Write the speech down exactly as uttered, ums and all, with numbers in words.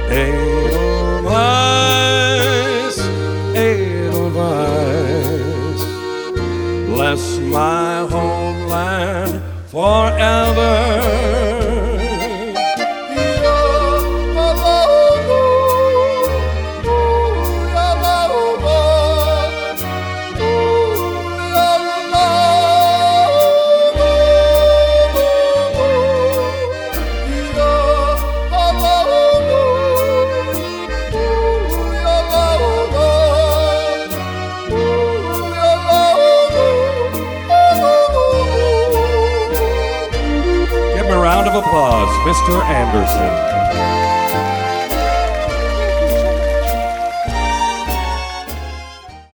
Edelweiss, Edelweiss, bless my homeland forever. Round of applause, Mister Anderson.